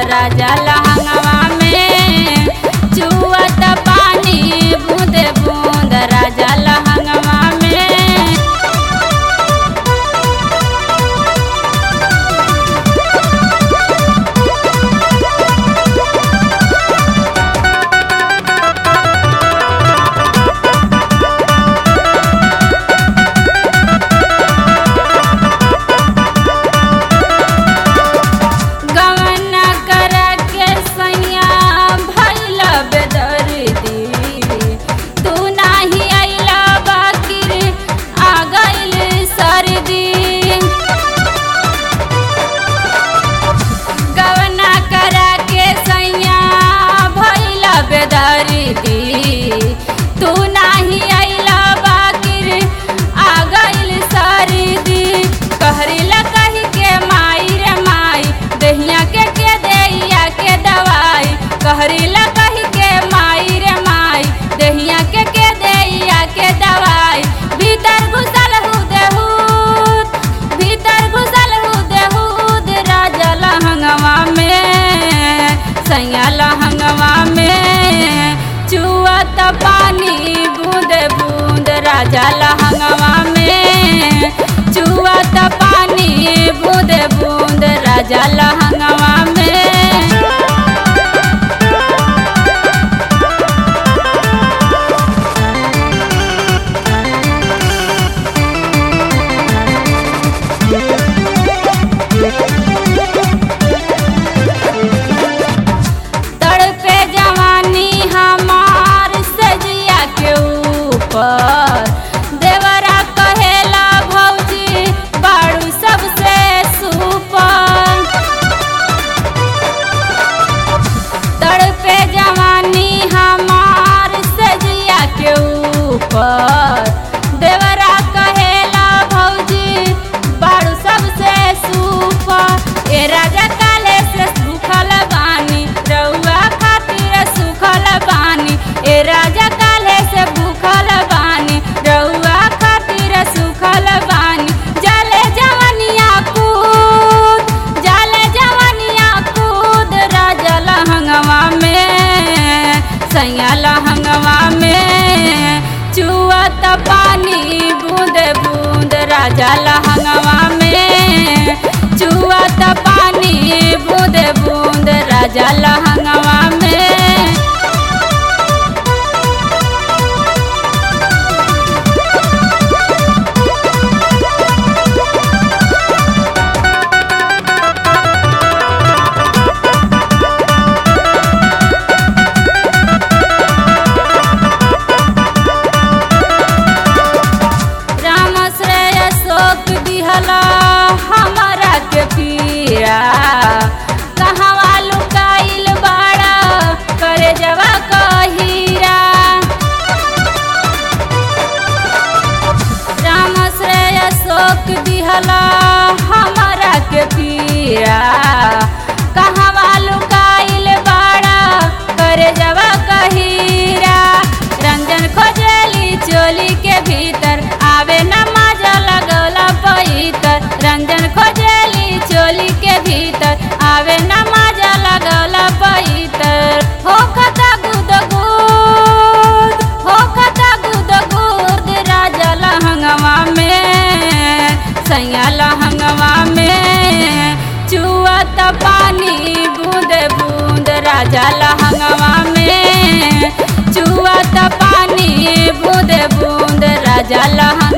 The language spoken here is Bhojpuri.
राजा लहंगवा में चुअत पानी बूंद बूंद राजा लहंगवा में। तू नाही आइला बाकिर आ गइल सरदी कहरीला कही के माई रे माई दहिया के दैया के दवाई कहरीला कही के माई रे माई दहिया के दैया के दवाई। भीतर घुसल हूँ देहूद भीतर घुसल हूँ देहूद राजा लहंगवा में सैया लहंगवा में चुअत पानी बूंद बूंद राजा लहंगवा में चुअत पानी बूंद बूंद राजा लहंगवा में। तड़पे जवानी हमार सजिया के ऊपर देवरा कहेला भौजी बाड़ू सबसे सुपर। तड़पे जवानी हमार सजिया के ऊपर देवरा कहेला भौजी बाड़ू सबसे सुपर। ए राजा काले से सुखल बानी रउआ खातिर सुखल बानी ए राजा काले से भूखल बानी रउआ खातिर सुखल बानी। जाले जवनिया कूद राजा लहंगवा में सैया लहंगवा में चुअत पानी बूंद बूंद राजा लहंगवा में चुअत पानी बूंद बूंद राजा लहंगवा में। राम श्रेय शोक दिहला हमारा के पीरा कहवा लुकाइल बाड़ा करे जवा कहीरा। राम श्रेय शोक दिहला हमारा के पीरा कहवा लुकाइल बाड़ा करे जवा कहीरा। रंजन खोजली चोली के भीतर आवे न मजा लगौला पईतर रंजन खोजली चोली के भीतर आवे न मजा लगौला पईतर। हो खता गुद गुद राजा लहंगवा में सैया लहंगवा में चुअत पानी बूंद बूंद राजा लहंगवा में चुअत पानी बूंद बूंद राजा लहंगवा